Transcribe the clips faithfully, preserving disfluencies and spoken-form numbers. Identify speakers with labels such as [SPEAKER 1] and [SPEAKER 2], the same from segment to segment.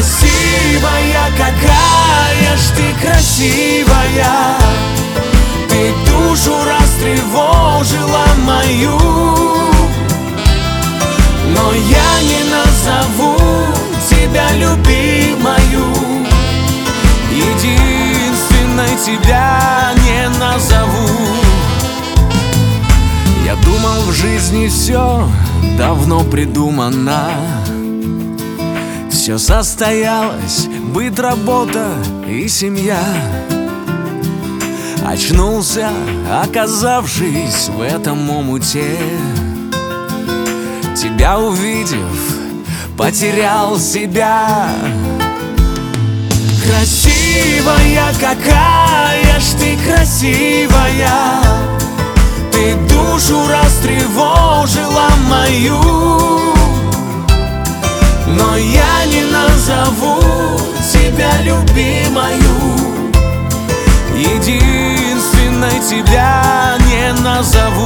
[SPEAKER 1] Красивая, какая ж ты красивая, ты душу растревожила мою. Но я не назову тебя любимою, единственной тебя не назову. Я думал, в жизни все давно придумано, все состоялось, быт, работа и семья. Очнулся, оказавшись в этом омуте, тебя увидев, потерял себя. Красивая, какая ж ты красивая, ты душу растревожила мою. Но я не назову тебя любимою, единственной тебя не назову.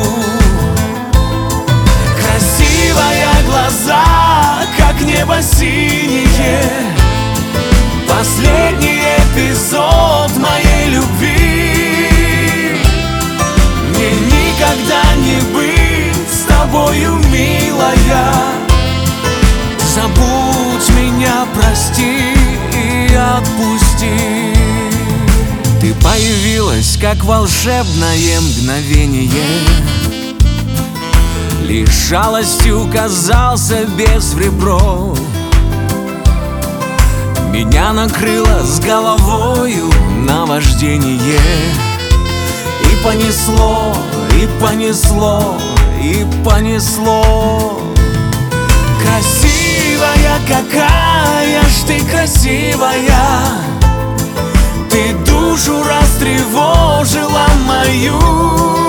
[SPEAKER 1] Красивая, глаза, как небо синее, последний эпизод моей любви. Мне никогда не быть с тобою, милая. Забудь меня, прости и отпусти. Ты появилась, как волшебное мгновение, лишь жалостью казался без в ребро. Меня накрыло с головою наваждение, и понесло, и понесло, и понесло. Красивая, какая ж ты красивая, ты душу растревожила мою.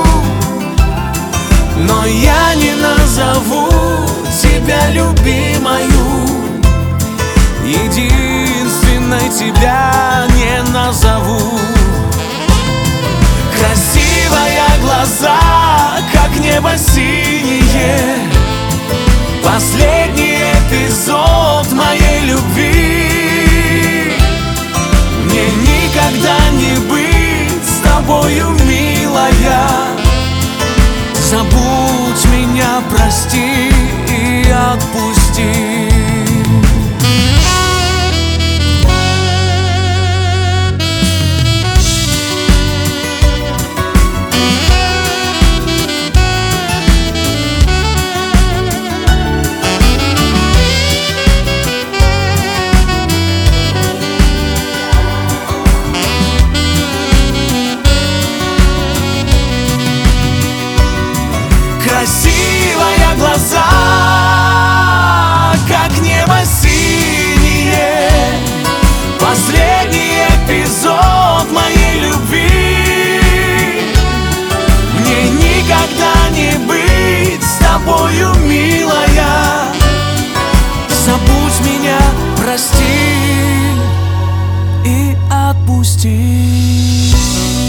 [SPEAKER 1] Но я не назову тебя любимою, единственной тебя не назову. Красивая, глаза, как небо синее, последний эпизод моей любви. Мне никогда не быть с тобою, милая. Забудь меня, прости и отпусти. Красивая, глаза, как небо синее, последний эпизод моей любви. Мне никогда не быть с тобою, милая. Забудь меня, прости и отпусти.